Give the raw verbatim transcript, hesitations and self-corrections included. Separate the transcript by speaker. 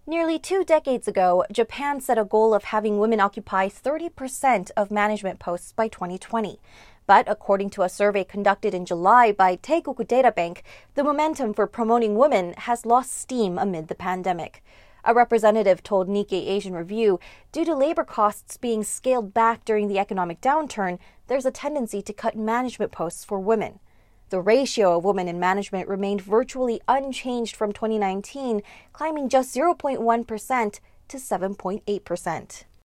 Speaker 1: Nearly two decades ago, Japan set a goal of having women occupy thirty percent of management posts by twenty twenty. But according to a survey conducted in July by Teikoku Data Bank, the momentum for promoting women has lost steam amid the pandemic. A representative told Nikkei Asian Review, due to labor costs being scaled back during the economic downturn, there's a tendency to cut management posts for women. The ratio of women in management remained virtually unchanged from twenty nineteen, climbing just zero point one percent to seven point eight percent.